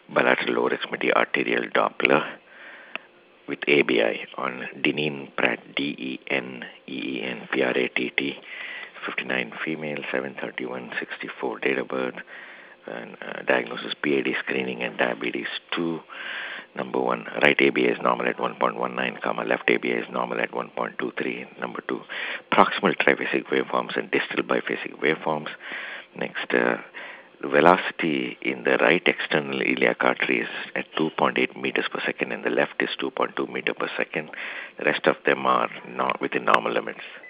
bilateral lower extremity arterial Doppler with ABI on Deneen Pratt, DENEEN PRATT, 59 female, 7/31/64 date of birth, and diagnosis PAD screening and diabetes 2. Number 1, right ABI is normal at 1.19, left ABI is normal at 1.23. Number 2, proximal triphasic waveforms and distal biphasic waveforms. Next, velocity in the right external iliac artery is at 2.8 meters per second and the left is 2.2 meter per second. The rest of them are not within normal limits.